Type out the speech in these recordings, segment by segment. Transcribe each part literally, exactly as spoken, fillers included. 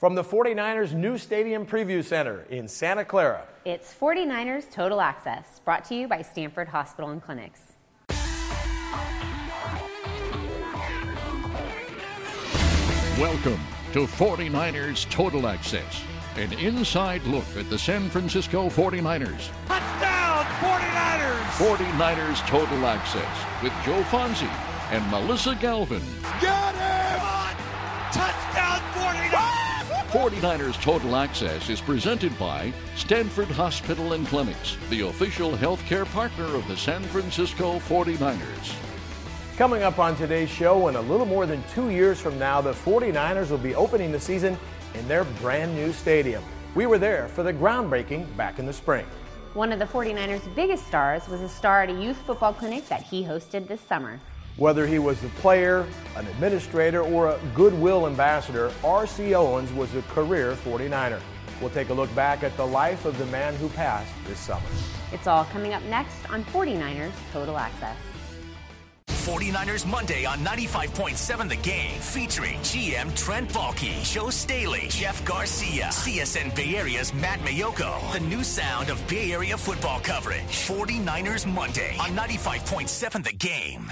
From the forty-niners new Stadium Preview Center in Santa Clara. It's forty-niners Total Access, brought to you by Stanford Hospital and Clinics. Welcome to forty-niners Total Access, an inside look at the San Francisco forty-niners. Touchdown, forty-niners! forty-niners Total Access with Joe Fonzie and Melissa Galvin. Got him! Come on! Touchdown, forty-niners! forty-niners Total Access is presented by Stanford Hospital and Clinics, the official healthcare partner of the San Francisco forty-niners. Coming up on today's show, in a little more than two years from now, the forty-niners will be opening the season in their brand new stadium. We were there for the groundbreaking back in the spring. One of the forty-niners' biggest stars was a star at a youth football clinic that he hosted this summer. Whether he was a player, an administrator, or a goodwill ambassador, R C Owens was a career forty-niner. We'll take a look back at the life of the man who passed this summer. It's all coming up next on forty-niners Total Access. forty-niners Monday on ninety-five point seven The Game, featuring G M Trent Baalke, Joe Staley, Jeff Garcia, C S N Bay Area's Matt Mayoko. The new sound of Bay Area football coverage. forty-niners Monday on ninety-five point seven The Game.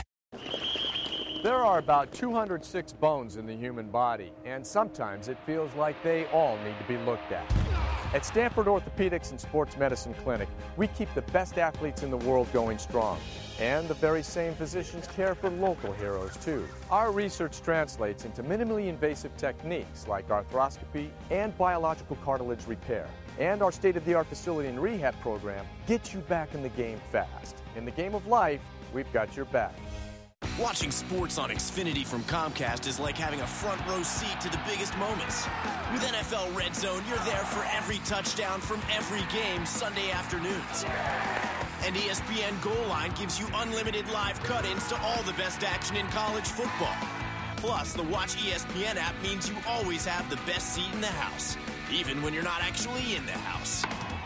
There are about two hundred six bones in the human body, and sometimes it feels like they all need to be looked at. At Stanford Orthopedics and Sports Medicine Clinic, we keep the best athletes in the world going strong. And the very same physicians care for local heroes, too. Our research translates into minimally invasive techniques like arthroscopy and biological cartilage repair. And our state-of-the-art facility and rehab program gets you back in the game fast. In the game of life, we've got your back. Watching sports on Xfinity from Comcast is like having a front row seat to the biggest moments. With N F L Red Zone, you're there for every touchdown from every game Sunday afternoons. And E S P N Goal Line gives you unlimited live cut-ins to all the best action in college football. Plus, the Watch E S P N app means you always have the best seat in the house, even when you're not actually in the house.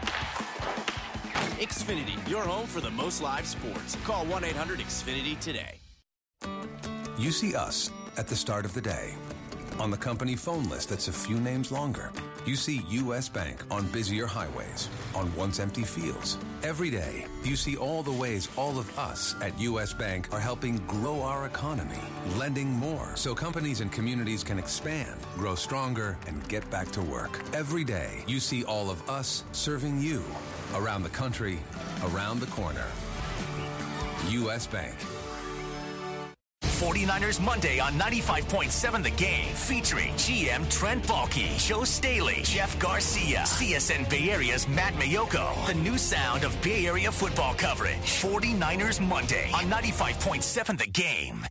Xfinity, your home for the most live sports. Call one eight hundred X Finity today. You see us at the start of the day on the company phone list that's a few names longer. You see U S Bank on busier highways, on once empty fields. Every day, you see all the ways all of us at U S Bank are helping grow our economy, lending more so companies and communities can expand, grow stronger, and get back to work. Every day, you see all of us serving you around the country, around the corner. U S Bank. forty-niners Monday on ninety-five point seven The Game, featuring G M Trent Baalke, Joe Staley, Jeff Garcia, C S N Bay Area's Matt Mayoko. The new sound of Bay Area football coverage. forty-niners Monday on ninety-five point seven The Game.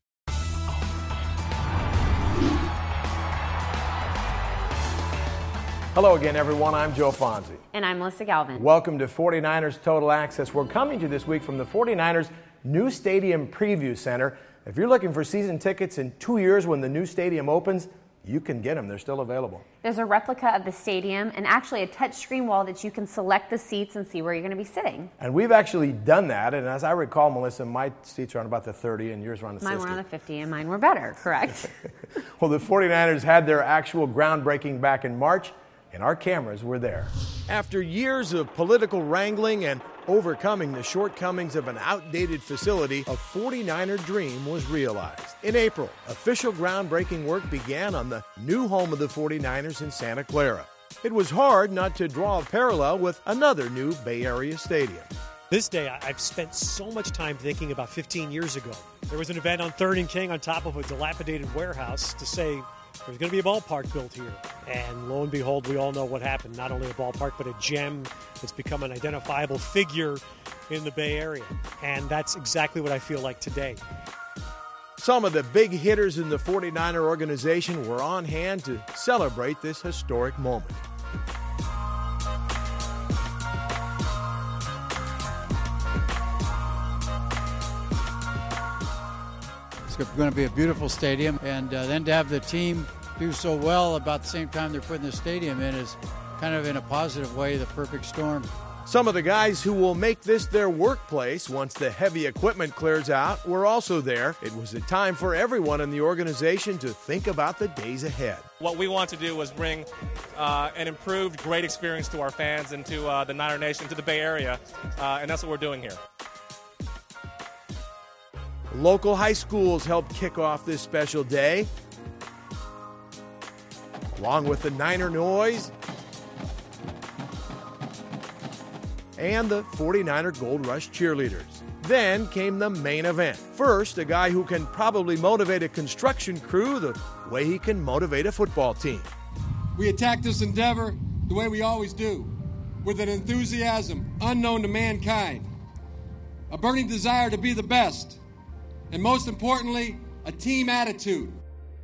Hello again, everyone. I'm Joe Fonzie. And I'm Melissa Galvin. Welcome to forty-niners Total Access. We're coming to you this week from the forty-niners new Stadium Preview Center. If you're looking for season tickets in two years when the new stadium opens, you can get them. They're still available. There's a replica of the stadium and actually a touchscreen wall that you can select the seats and see where you're going to be sitting. And we've actually done that. And as I recall, Melissa, my seats are on about the thirty and yours are on the mine sixty. Mine were on the fifty and mine were better, correct? Well, the forty-niners had their actual groundbreaking back in March, and our cameras were there. After years of political wrangling and overcoming the shortcomings of an outdated facility, a forty-niner dream was realized. In April, official groundbreaking work began on the new home of the forty-niners in Santa Clara. It was hard not to draw a parallel with another new Bay Area stadium. This day, I've spent so much time thinking about fifteen years ago. There was an event on third and King on top of a dilapidated warehouse to say there's going to be a ballpark built here. And lo and behold, we all know what happened. Not only a ballpark, but a gem that's become an identifiable figure in the Bay Area. And that's exactly what I feel like today. Some of the big hitters in the forty-niner organization were on hand to celebrate this historic moment. It's going to be a beautiful stadium, and uh, then to have the team do so well about the same time they're putting the stadium in is kind of, in a positive way, the perfect storm. Some of the guys who will make this their workplace once the heavy equipment clears out were also there. It was a time for everyone in the organization to think about the days ahead. What we want to do was bring uh, an improved, great experience to our fans and to uh, the Niner Nation, to the Bay Area, uh, and that's what we're doing here. Local high schools helped kick off this special day. Along with the Niner noise and the forty-niner Gold Rush cheerleaders. Then came the main event. First, a guy who can probably motivate a construction crew the way he can motivate a football team. We attack this endeavor the way we always do, with an enthusiasm unknown to mankind, a burning desire to be the best, and most importantly, a team attitude.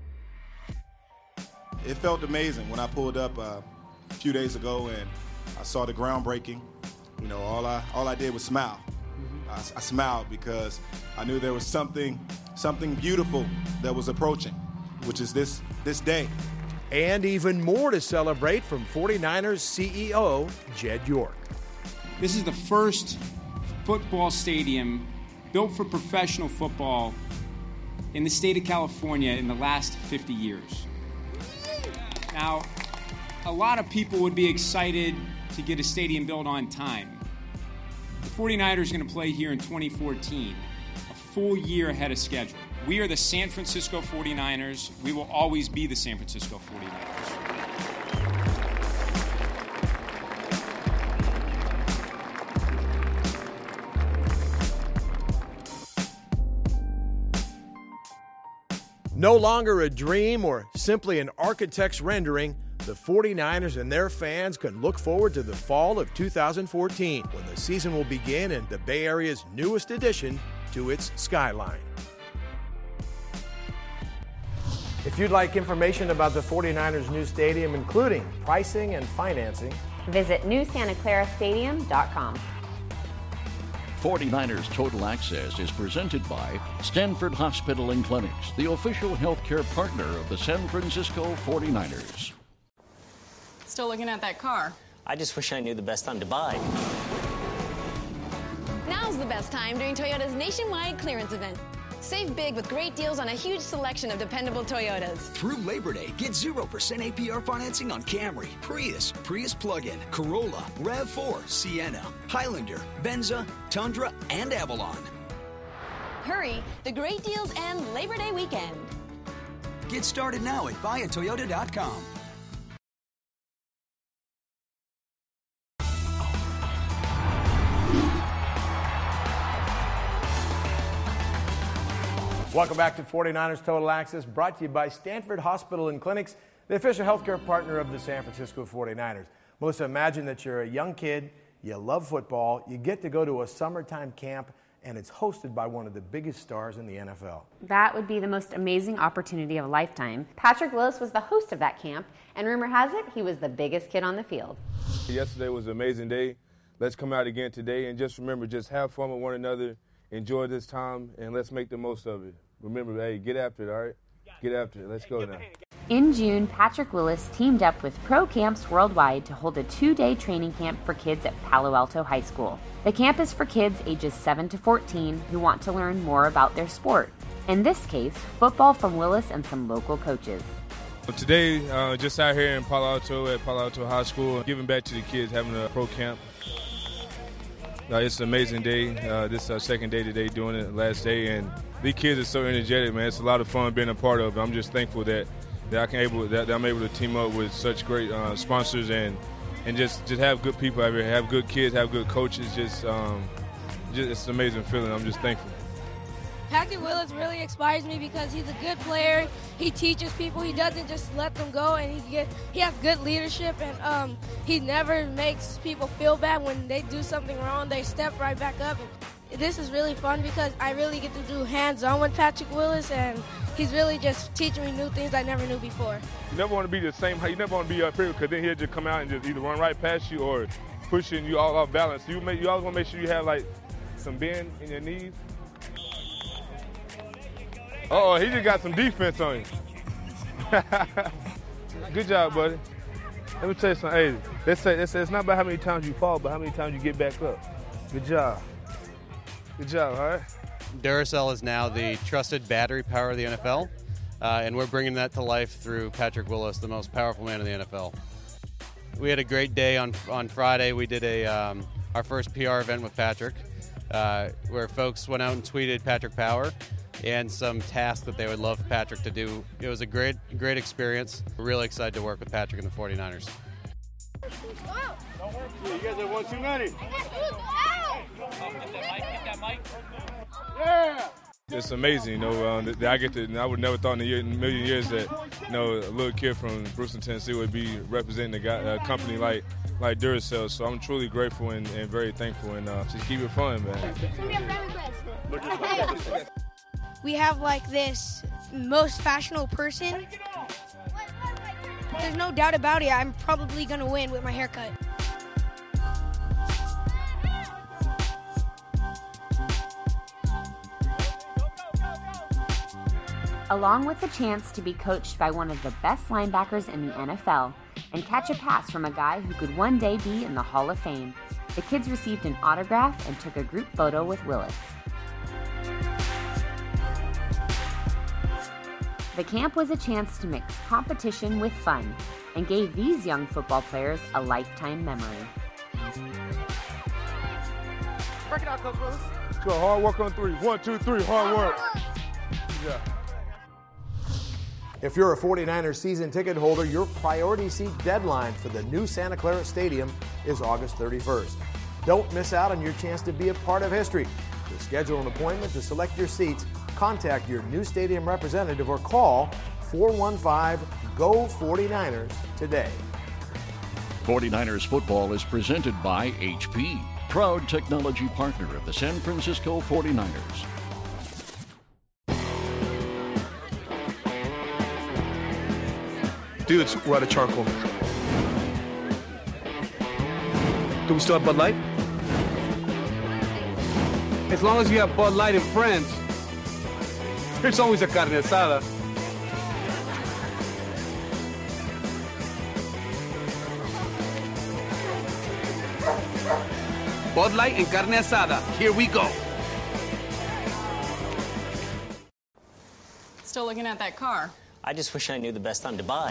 It felt amazing when I pulled up uh, a few days ago and I saw the groundbreaking. You know, all I all I did was smile. I, I smiled because I knew there was something something beautiful that was approaching, which is this this day. And even more to celebrate from forty-niners C E O Jed York. This is the first football stadium built for professional football in the state of California in the last fifty years. Now, a lot of people would be excited to get a stadium built on time. The forty-niners are going to play here in twenty fourteen, a full year ahead of schedule. We are the San Francisco forty-niners. We will always be the San Francisco forty-niners. No longer a dream or simply an architect's rendering, the forty-niners and their fans can look forward to the fall of two thousand fourteen, when the season will begin in the Bay Area's newest addition to its skyline. If you'd like information about the forty-niners' new stadium, including pricing and financing, visit new santa clara stadium dot com. forty-niners Total Access is presented by Stanford Hospital and Clinics, the official healthcare partner of the San Francisco forty-niners. Still looking at that car. I just wish I knew the best time to buy. Now's the best time during Toyota's nationwide clearance event. Save big with great deals on a huge selection of dependable Toyotas. Through Labor Day, get zero percent A P R financing on Camry, Prius, Prius Plug-in, Corolla, RAV four, Sienna, Highlander, Venza, Tundra, and Avalon. Hurry, the great deals end Labor Day weekend. Get started now at buy a toyota dot com. Welcome back to forty-niners Total Access, brought to you by Stanford Hospital and Clinics, the official healthcare partner of the San Francisco forty-niners. Melissa, imagine that you're a young kid, you love football, you get to go to a summertime camp, and it's hosted by one of the biggest stars in the N F L. That would be the most amazing opportunity of a lifetime. Patrick Willis was the host of that camp, and rumor has it, he was the biggest kid on the field. Yesterday was an amazing day. Let's come out again today, and just remember, just have fun with one another, enjoy this time, and let's make the most of it. Remember, hey, get after it, all right? Get after it. Let's go now. In June, Patrick Willis teamed up with Pro Camps Worldwide to hold a two-day training camp for kids at Palo Alto High School. The camp is for kids ages seven to fourteen who want to learn more about their sport. In this case, football from Willis and some local coaches. Today, uh, just out here in Palo Alto at Palo Alto High School, giving back to the kids, having a pro camp. Uh, it's an amazing day. Uh, this is our second day today doing it, last day, and these kids are so energetic, man. It's a lot of fun being a part of it. I'm just thankful that, that I can able that, that I'm able to team up with such great uh, sponsors and and just, just have good people out here, have good kids, have good coaches. Just, um, just it's an amazing feeling. I'm just thankful. Patrick Willis really inspires me because he's a good player. He teaches people. He doesn't just let them go, and he get he has good leadership, and um, he never makes people feel bad when they do something wrong. They step right back up. And this is really fun because I really get to do hands-on with Patrick Willis, and he's really just teaching me new things I never knew before. You never want to be the same. You never want to be up here because then he'll just come out and just either run right past you or pushing you all off balance. You make you always want to make sure you have like some bend in your knees. Oh, he just got some defense on you. Good job, buddy. Let me tell you something. Hey, they say, they say it's not about how many times you fall, but how many times you get back up. Good job. Good job, all right? Duracell is now the trusted battery power of the N F L, uh, and we're bringing that to life through Patrick Willis, the most powerful man in the N F L. we had a great day on on Friday. We did a um, our first P R event with Patrick, uh, where folks went out and tweeted Patrick Power and some tasks that they would love Patrick to do. It was a great great experience. We're really excited to work with Patrick and the forty-niners. You guys have won too many. Yeah. It's amazing, you know. Um, that I get to. I would never thought in a, year, in a million years that, you know, a little kid from Brewston, Tennessee, would be representing a, guy, a company like like Duracell. So I'm truly grateful and, and very thankful, and uh, just keep it fun, man. We have like this most fashionable person. There's no doubt about it. I'm probably gonna win with my haircut. Along with the chance to be coached by one of the best linebackers in the N F L and catch a pass from a guy who could one day be in the Hall of Fame, the kids received an autograph and took a group photo with Willis. The camp was a chance to mix competition with fun and gave these young football players a lifetime memory. Break it out, Coach Willis. Let's go. Hard work on three. One, two, three. Hard work. Yeah. If you're a forty-niners season ticket holder, your priority seat deadline for the new Santa Clara Stadium is August thirty-first. Don't miss out on your chance to be a part of history. To schedule an appointment to select your seats, contact your new stadium representative or call four one five, G O forty-niners today. forty-niners football is presented by H P, proud technology partner of the San Francisco forty-niners. Dudes, we're out of charcoal. Do we still have Bud Light? As long as you have Bud Light and friends, there's always a carne asada. Bud Light and carne asada. Here we go. Still looking at that car. I just wish I knew the best time to buy.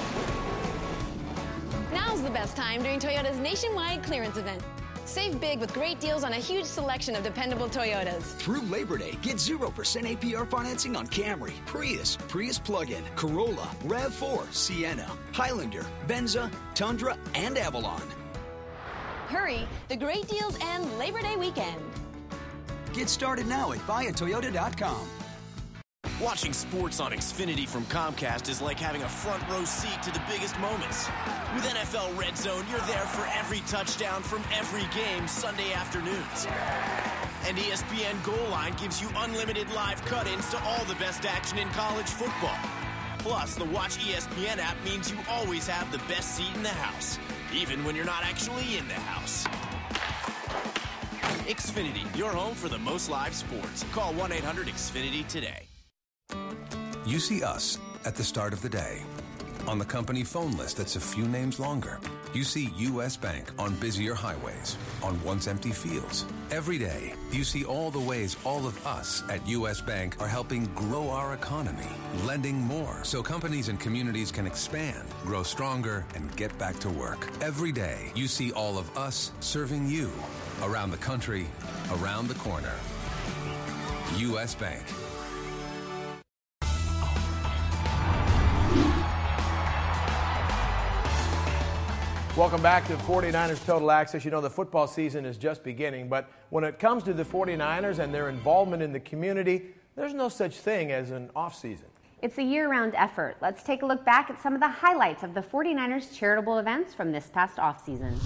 Now's the best time during Toyota's nationwide clearance event. Save big with great deals on a huge selection of dependable Toyotas. Through Labor Day, get zero percent A P R financing on Camry, Prius, Prius Plug-in, Corolla, RAV four, Sienna, Highlander, Venza, Tundra, and Avalon. Hurry, the great deals end Labor Day weekend. Get started now at buy a toyota dot com. Watching sports on Xfinity from Comcast is like having a front row seat to the biggest moments. With N F L Red Zone, you're there for every touchdown from every game Sunday afternoons. And E S P N Goal Line gives you unlimited live cut-ins to all the best action in college football. Plus, the Watch E S P N app means you always have the best seat in the house, even when you're not actually in the house. Xfinity, your home for the most live sports. Call one eight hundred X Finity today. You see us at the start of the day. On the company phone list that's a few names longer. You see U S Bank on busier highways, on once empty fields. Every day, you see all the ways all of us at U S Bank are helping grow our economy, lending more so companies and communities can expand, grow stronger, and get back to work. Every day, you see all of us serving you around the country, around the corner. U S Bank. Welcome back to forty-niners Total Access. You know, the football season is just beginning, but when it comes to the forty-niners and their involvement in the community, there's no such thing as an off-season. It's a year-round effort. Let's take a look back at some of the highlights of the forty-niners charitable events from this past off-season.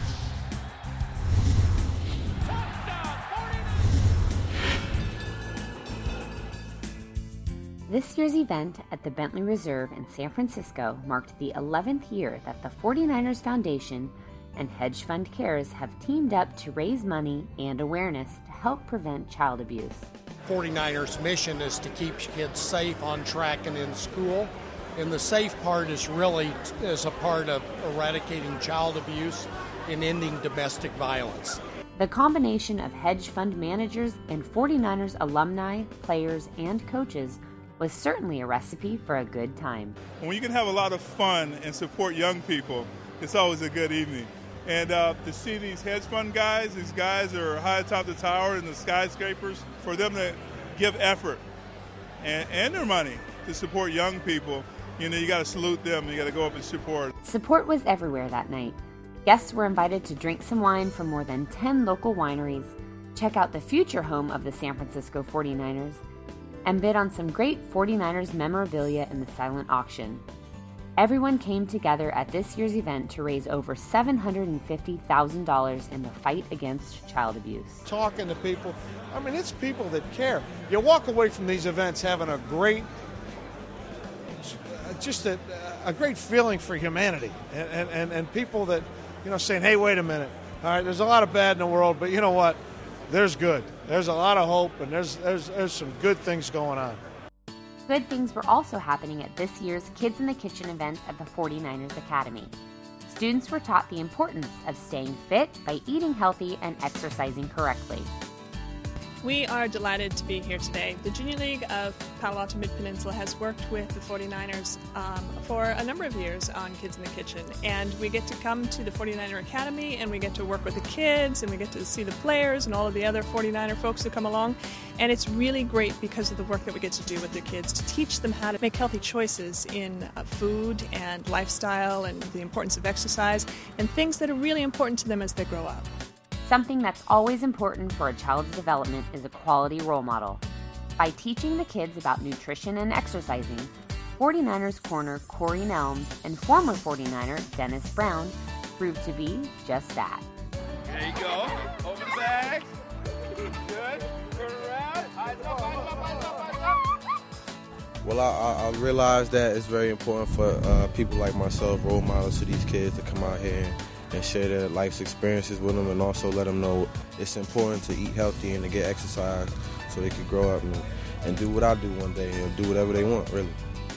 This year's event at the Bentley Reserve in San Francisco marked the eleventh year that the forty-niners Foundation and Hedge Fund Cares have teamed up to raise money and awareness to help prevent child abuse. forty-niners mission is to keep kids safe, on track, and in school. And the safe part is really is a part of eradicating child abuse and ending domestic violence. The combination of hedge fund managers and forty-niners alumni, players, and coaches was certainly a recipe for a good time. When you can have a lot of fun and support young people, it's always a good evening. And uh, to see these hedge fund guys, these guys are high atop the tower in the skyscrapers, for them to give effort and, and their money to support young people, you know, you got to salute them. You got to go up and support. Support was everywhere that night. Guests were invited to drink some wine from more than ten local wineries, check out the future home of the San Francisco forty-niners, and bid on some great forty-niners memorabilia in the silent auction. Everyone came together at this year's event to raise over seven hundred fifty thousand dollars in the fight against child abuse. Talking to people, I mean, it's people that care. You walk away from these events having a great, just a, a great feeling for humanity, and, and, and people that, you know, saying, hey, wait a minute, all right, there's a lot of bad in the world, but you know what, there's good. There's a lot of hope, and there's, there's, there's some good things going on. Good things were also happening at this year's Kids in the Kitchen event at the forty-niners Academy. Students were taught the importance of staying fit by eating healthy and exercising correctly. We are delighted to be here today. The Junior League of Palo Alto Mid-Peninsula has worked with the forty-niners um, for a number of years on Kids in the Kitchen, and we get to come to the forty-niner Academy and we get to work with the kids and we get to see the players and all of the other forty-niner folks that come along, and it's really great because of the work that we get to do with the kids to teach them how to make healthy choices in uh, food and lifestyle and the importance of exercise and things that are really important to them as they grow up. Something that's always important for a child's development is a quality role model. By teaching the kids about nutrition and exercising, forty-niners corner Corey Nelms and former forty-niner Dennis Brown proved to be just that. There you go. Over the bags. Good. Turn around. Eyes up, eyes up, eyes up, eyes up. Well, I, I realized that it's very important for uh, people like myself, role models to these kids, to come out here and and share their life's experiences with them, and also let them know it's important to eat healthy and to get exercise so they could grow up and, and do what I do one day and do whatever they want, really.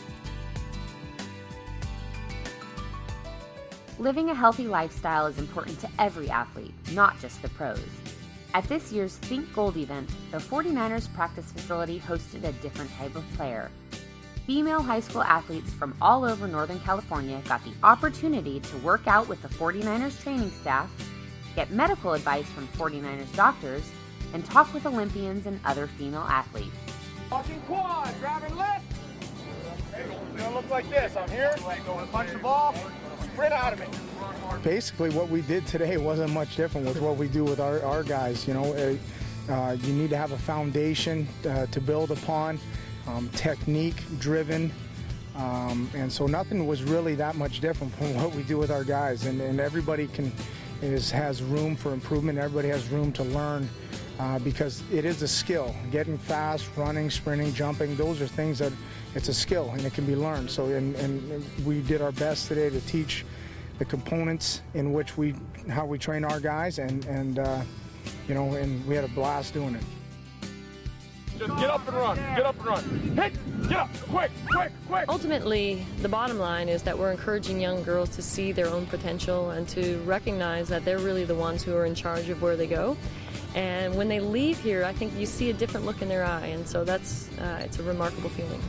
Living a healthy lifestyle is important to every athlete, not just the pros. At this year's Think Gold event, the forty-niners practice facility hosted a different type of player. Female high school athletes from all over Northern California got the opportunity to work out with the forty-niners training staff, get medical advice from forty-niners doctors, and talk with Olympians and other female athletes. Walking quad, grabbing left. It's gonna look like this. I'm here. Going to punch the ball. Sprint out of me. Basically, what we did today wasn't much different with what we do with our, our guys. You know, uh, you need to have a foundation uh, to build upon. Um, technique driven, um, and so nothing was really that much different from what we do with our guys, and, and everybody can is has room for improvement. Everybody has room to learn uh, because it is a skill. Getting fast, running, sprinting, jumping, those are things that it's a skill and it can be learned. So and, and we did our best today to teach the components in which we how we train our guys, and and uh, you know, and we had a blast doing it. Just get up and run. Get up and run. Hit. Get up. Quick, quick, quick. Ultimately, the bottom line is that we're encouraging young girls to see their own potential and to recognize that they're really the ones who are in charge of where they go. And when they leave here, I think you see a different look in their eye, and so that's uh, it's a remarkable feeling.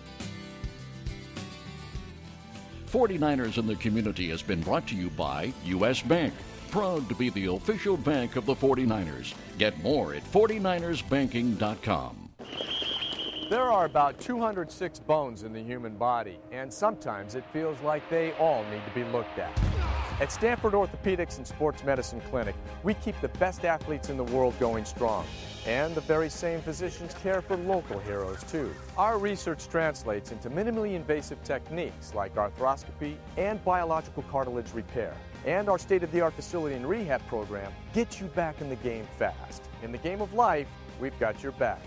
forty-niners in the Community has been brought to you by U S Bank, proud to be the official bank of the forty-niners. Get more at forty-niners banking dot com. There are about two hundred six bones in the human body, and sometimes it feels like they all need to be looked at. At Stanford Orthopedics and Sports Medicine Clinic, we keep the best athletes in the world going strong. And the very same physicians care for local heroes, too. Our research translates into minimally invasive techniques like arthroscopy and biological cartilage repair. And our state-of-the-art facility and rehab program gets you back in the game fast. In the game of life, we've got your back.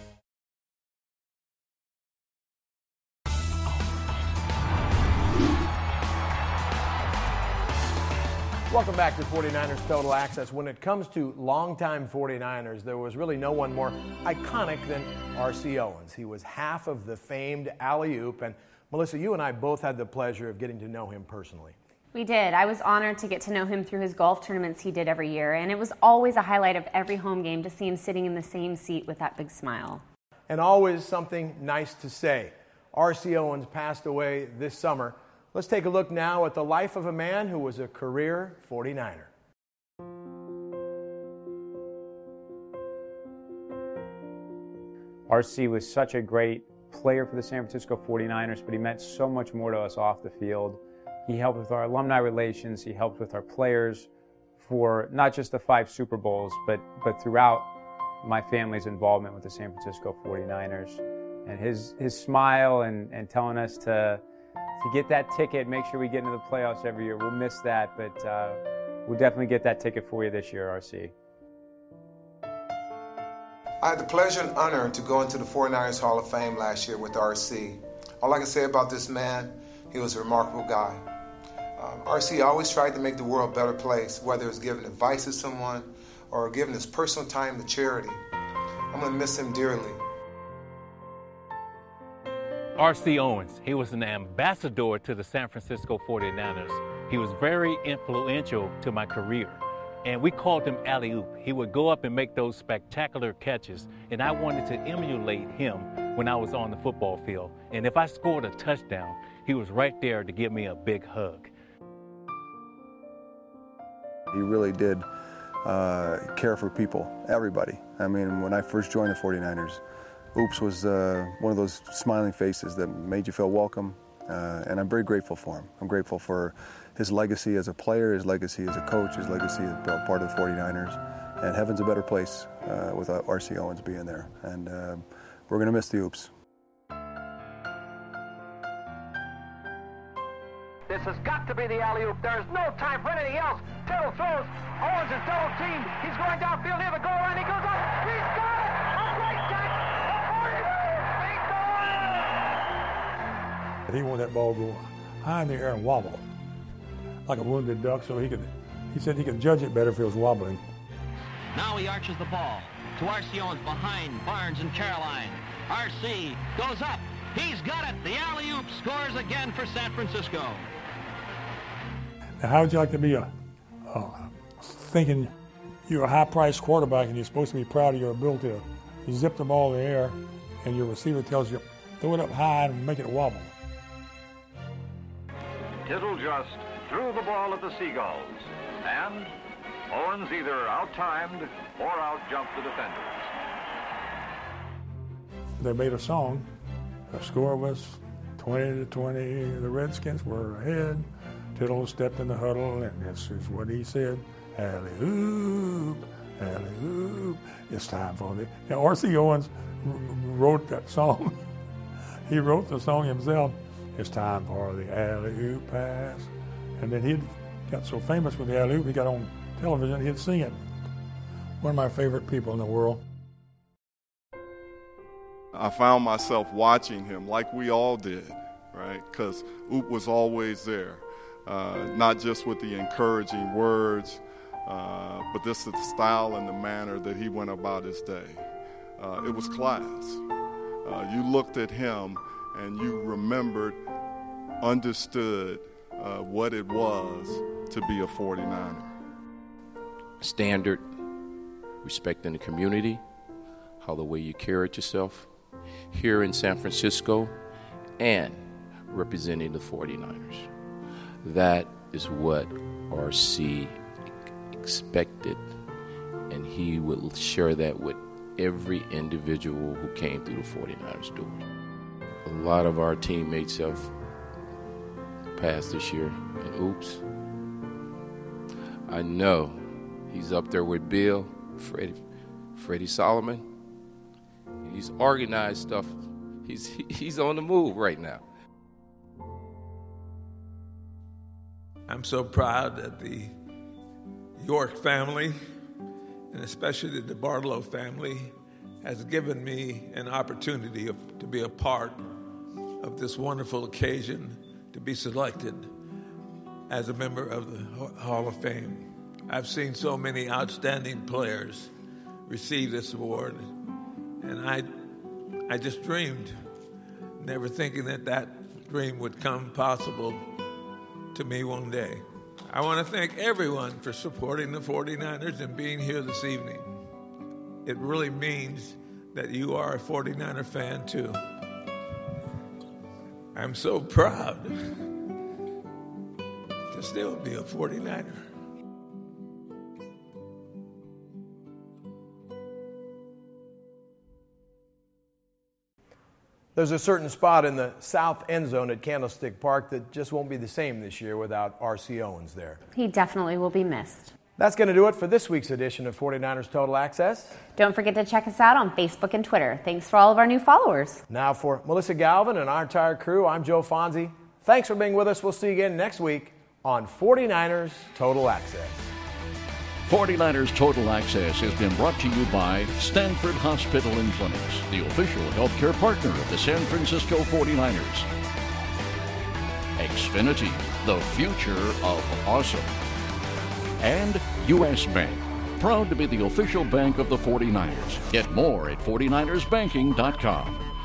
Welcome back to forty-niners Total Access. When it comes to longtime forty-niners, there was really no one more iconic than R C Owens. He was half of the famed alley-oop, and Melissa, you and I both had the pleasure of getting to know him personally. We did. I was honored to get to know him through his golf tournaments he did every year, and it was always a highlight of every home game to see him sitting in the same seat with that big smile. And always something nice to say. R C Owens passed away this summer. Let's take a look now at the life of a man who was a career forty-niner. R C was such a great player for the San Francisco forty-niners, but he meant so much more to us off the field. He helped with our alumni relations. He helped with our players for not just the five Super Bowls, but, but throughout my family's involvement with the San Francisco forty-niners. And his, his smile and, and telling us to, to get that ticket, make sure we get into the playoffs every year. We'll miss that, but uh, we'll definitely get that ticket for you this year, R C. I had the pleasure and honor to go into the forty-niners Hall of Fame last year with R C. All I can say about this man, he was a remarkable guy. Um, R C always tried to make the world a better place, whether it was giving advice to someone or giving his personal time to charity. I'm going to miss him dearly. R C Owens, he was an ambassador to the San Francisco forty-niners. He was very influential to my career. And we called him alley-oop. He would go up and make those spectacular catches, and I wanted to emulate him when I was on the football field. And if I scored a touchdown, he was right there to give me a big hug. He really did uh, care for people, everybody. I mean, when I first joined the forty-niners, Oops was uh, one of those smiling faces that made you feel welcome, uh, and I'm very grateful for him. I'm grateful for his legacy as a player, his legacy as a coach, his legacy as part of the forty-niners. And heaven's a better place uh, with R C Owens being there. And uh, we're going to miss the Oops. This has got to be the alley-oop. There is no time for anything else. Tittle throws. Owens is double teamed. He's going downfield near the goal line. He goes up. He's got it. A great catch. He wanted that ball go high in the air and wobble like a wounded duck, so he could. He said he could judge it better if it was wobbling. Now he arches the ball to R C Owens behind Barnes and Caroline. R C goes up. He's got it. The alley-oop scores again for San Francisco. Now, how would you like to be a, uh, thinking you're a high-priced quarterback and you're supposed to be proud of your ability to zip the ball in the air, and your receiver tells you, throw it up high and make it wobble. Tittle just threw the ball at the Seagulls, and Owens either out-timed or out-jumped the defenders. They made a song. The score was twenty to twenty. The Redskins were ahead. Tittle stepped in the huddle, and this is what he said: alley-oop, alley-oop. It's time for the. Now, R C Owens wrote that song. He wrote the song himself. It's time for the alley-oop pass. And then he got so famous with the alley-oop, he got on television, he'd sing it. One of my favorite people in the world. I found myself watching him like we all did, right? Because Oop was always there, uh, not just with the encouraging words, uh, but this is the style and the manner that he went about his day. Uh, it was class. Uh, you looked at him and you remembered, understood uh, what it was to be a forty-niner. Standard, respecting the community, how the way you carried yourself here in San Francisco, and representing the forty-niners. That is what R C expected, and he would share that with every individual who came through the forty-niners door. A lot of our teammates have passed this year, and oops, I know he's up there with Bill, Freddie, Freddie Solomon. He's organized stuff. He's he's on the move right now. I'm so proud that the York family, and especially the DeBartolo family, has given me an opportunity of, to be a part of this wonderful occasion, to be selected as a member of the Hall of Fame. I've seen so many outstanding players receive this award, and I, I just dreamed, never thinking that that dream would come possible to me one day. I want to thank everyone for supporting the forty-niners and being here this evening. It really means that you are a forty-niner fan too. I'm so proud still be a forty-niner. There's a certain spot in the south end zone at Candlestick Park that just won't be the same this year without R C Owens there. He definitely will be missed. That's going to do it for this week's edition of forty-niners Total Access. Don't forget to check us out on Facebook and Twitter. Thanks for all of our new followers. Now for Melissa Galvin and our entire crew, I'm Joe Fonzie. Thanks for being with us. We'll see you again next week on forty-niners Total Access. forty-niners Total Access has been brought to you by Stanford Hospital and Clinics, the official healthcare partner of the San Francisco forty-niners. Xfinity, the future of awesome. And U S Bank, proud to be the official bank of the forty-niners. Get more at forty niners banking dot com.